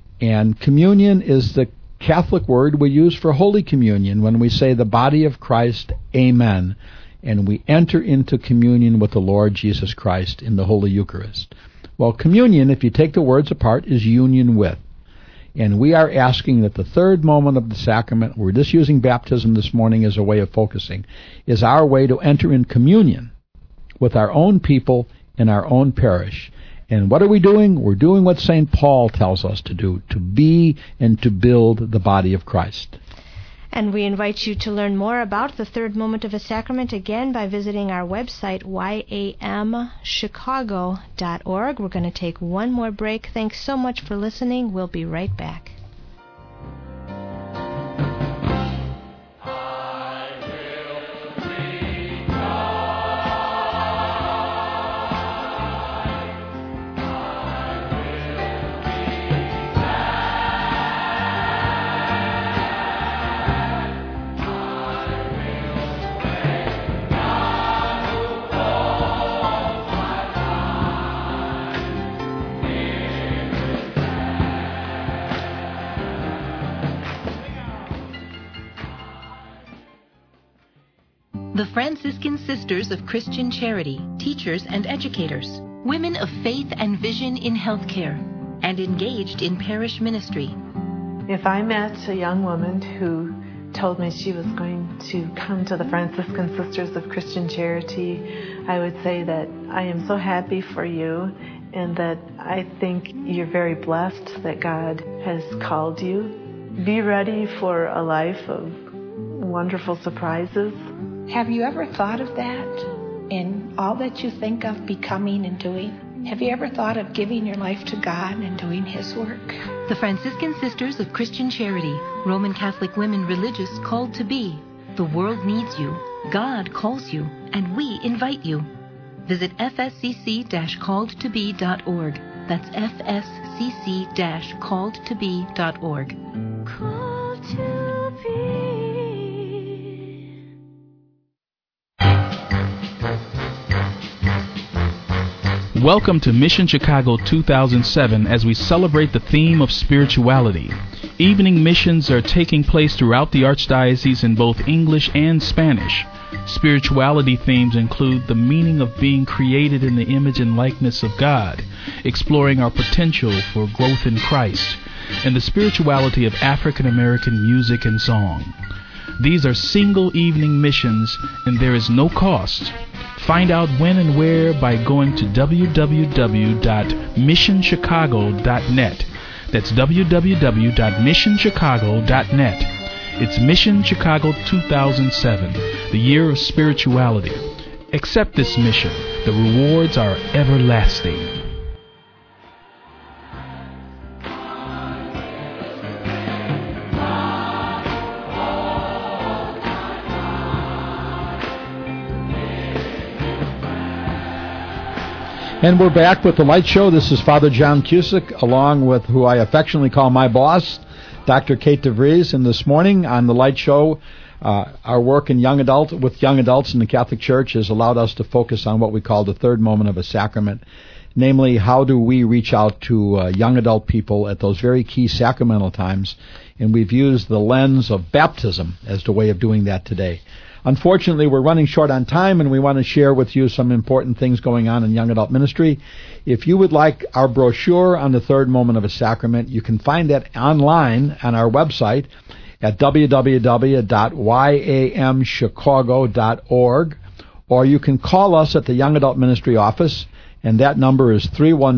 And communion is the Catholic word we use for Holy Communion when we say the body of Christ, amen, and we enter into communion with the Lord Jesus Christ in the Holy Eucharist. Well, communion, if you take the words apart, is union with. And we are asking that the third moment of the sacrament, we're just using baptism this morning as a way of focusing, is our way to enter in communion with our own people in our own parish. And what are we doing? We're doing what St. Paul tells us to do, to be and to build the body of Christ. And we invite you to learn more about the third moment of a sacrament again by visiting our website, yamchicago.org. We're going to take one more break. Thanks so much for listening. We'll be right back. The Franciscan Sisters of Christian Charity, teachers and educators, women of faith and vision in healthcare, and engaged in parish ministry. If I met a young woman who told me she was going to come to the Franciscan Sisters of Christian Charity, I would say that I am so happy for you, and that I think you're very blessed that God has called you. Be ready for a life of wonderful surprises. Have you ever thought of that in all that you think of becoming and doing? Have you ever thought of giving your life to God and doing His work? The Franciscan Sisters of Christian Charity, Roman Catholic women religious called to be. The world needs you, God calls you, and we invite you. Visit fscc-calledtobe.org. That's fscc-calledtobe.org. Called to be. Welcome to Mission Chicago 2007 as we celebrate the theme of spirituality. Evening missions are taking place throughout the Archdiocese in both English and Spanish. Spirituality themes include the meaning of being created in the image and likeness of God, exploring our potential for growth in Christ, and the spirituality of African American music and song. These are single evening missions and there is no cost. Find out when and where by going to www.missionchicago.net. That's www.missionchicago.net. It's Mission Chicago 2007, the year of spirituality. Accept this mission. The rewards are everlasting. And we're back with The Light Show. This is Father John Cusick, along with who I affectionately call my boss, Dr. Kate DeVries. And this morning on The Light Show, our work with young adults in the Catholic Church has allowed us to focus on what we call the third moment of a sacrament. Namely, how do we reach out to young adult people at those very key sacramental times? And we've used the lens of baptism as the way of doing that today. Unfortunately, we're running short on time, and we want to share with you some important things going on in young adult ministry. If you would like our brochure on the third moment of a sacrament, you can find that online on our website at www.yamchicago.org, or you can call us at the Young Adult Ministry office, and that number is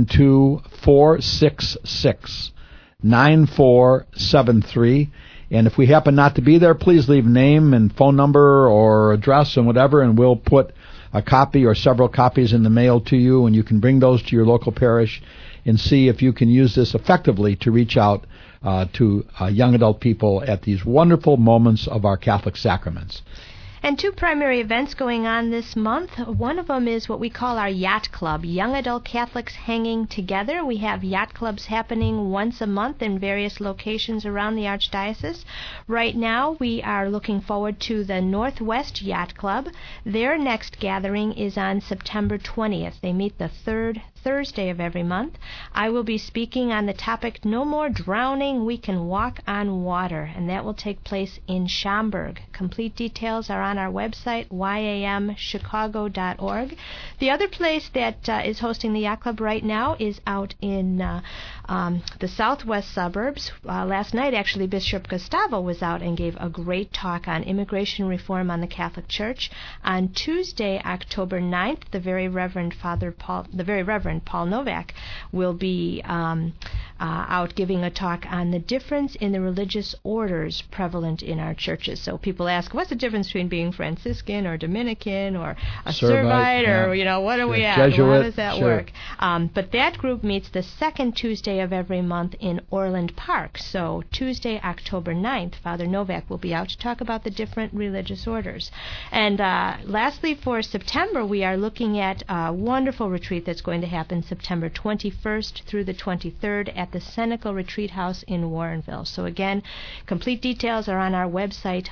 312-466-9473. And if we happen not to be there, please leave name and phone number or address and whatever, and we'll put a copy or several copies in the mail to you, and you can bring those to your local parish and see if you can use this effectively to reach out to young adult people at these wonderful moments of our Catholic sacraments. And two primary events going on this month. One of them is what we call our Yacht Club, Young Adult Catholics Hanging Together. We have yacht clubs happening once a month in various locations around the Archdiocese. Right now, we are looking forward to the Northwest Yacht Club. Their next gathering is on September 20th. They meet the third Thursday of every month. I will be speaking on the topic, No More Drowning, We Can Walk on Water, and that will take place in Schaumburg. Complete details are on our website, yamchicago.org. The other place that is hosting the Yacht Club right now is out in the southwest suburbs. Last night, actually, Bishop Gustavo was out and gave a great talk on immigration reform on the Catholic Church. On Tuesday, October 9th, the Very Reverend Paul Novak will be out giving a talk on the difference in the religious orders prevalent in our churches. So people ask, what's the difference between being Franciscan or Dominican or a Servite or, what are we at? Jesuit, how does that work? But that group meets the second Tuesday of every month in Orland Park. So Tuesday, October 9th, Father Novak will be out to talk about the different religious orders. And lastly, for September, we are looking at a wonderful retreat that's going to happen September 21st through the 23rd at the Seneca Retreat House in Warrenville. So again, complete details are on our website,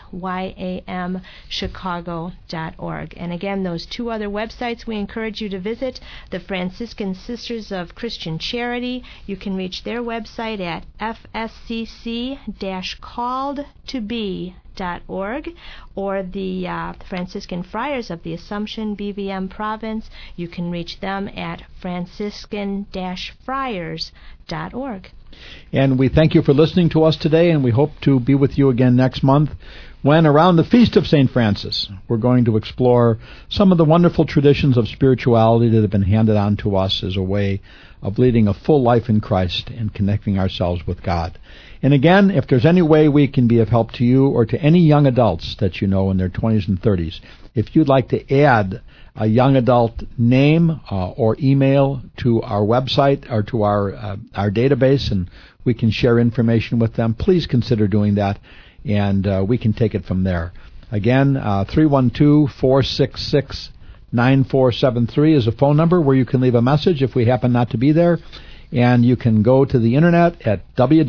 yamchicago.org. And again, those two other websites we encourage you to visit, the Franciscan Sisters of Christian Charity. You can reach their website at fscc-calledtobe.org, or the Franciscan Friars of the Assumption BVM Province. You can reach them at franciscan-friars.org. And we thank you for listening to us today, and we hope to be with you again next month when, around the Feast of St. Francis, we're going to explore some of the wonderful traditions of spirituality that have been handed on to us as a way of leading a full life in Christ and connecting ourselves with God. And again, if there's any way we can be of help to you or to any young adults that you know in their 20s and 30s, if you'd like to add a young adult name or email to our website or to our database, and we can share information with them, please consider doing that, and we can take it from there. Again, 312-466-9473 is a phone number where you can leave a message if we happen not to be there. And you can go to the internet at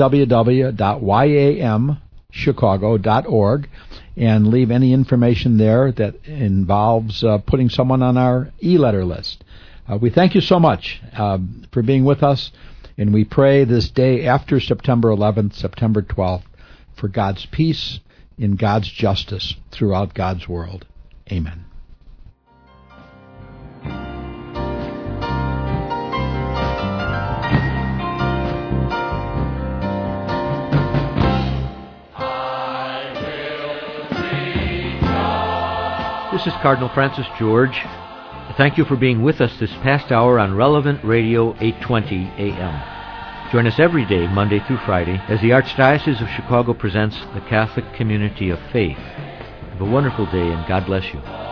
www.yamchicago.org and leave any information there that involves putting someone on our e-letter list. We thank you so much for being with us, and we pray this day after September 11th, September 12th, for God's peace and God's justice throughout God's world. Amen. This is Cardinal Francis George. Thank you for being with us this past hour on Relevant Radio 820 AM. Join us every day, Monday through Friday, as the Archdiocese of Chicago presents the Catholic Community of Faith. Have a wonderful day, and God bless you.